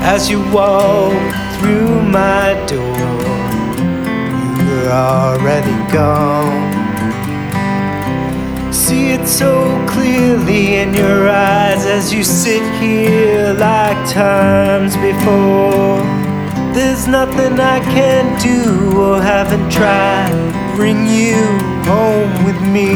As you walk through my door, you were already gone. See it so clearly in your eyes as you sit here like times before. There's nothing I can do or haven't tried to bring you home with me,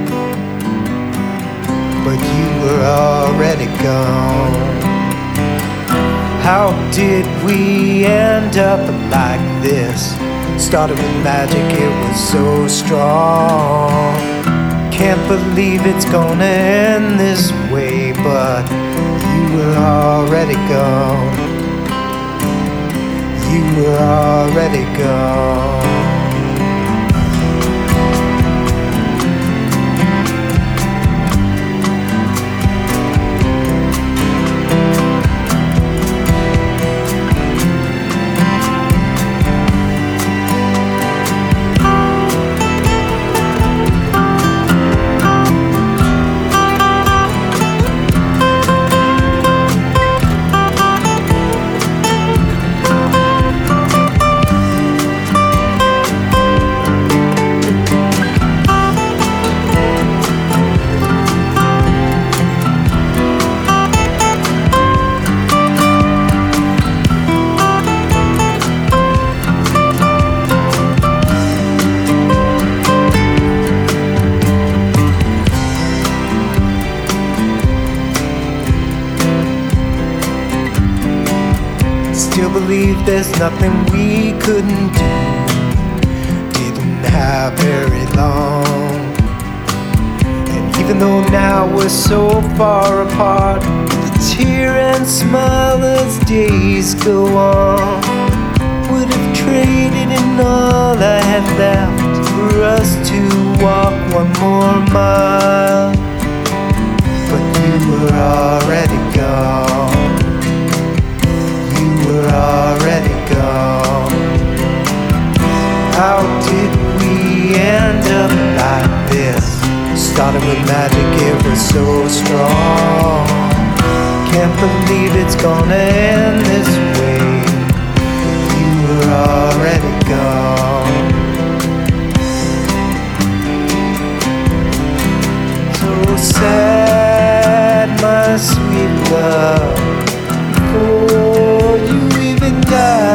but you were already gone. How did we end up like this? Started with magic, it was so strong. Can't believe it's gonna end this way, but you were already gone. You were already gone. Still believe there's nothing we couldn't do. Didn't have very long. And even though now we're so far apart, the tear and smile as days go on. Would have traded in all I had left for us to walk one more mile, but you were already gone. Already gone. How did we end up like this? Started with magic, it was so strong. Can't believe it's gonna end this way. You were already gone. So sad, my sweet love. Before you even die,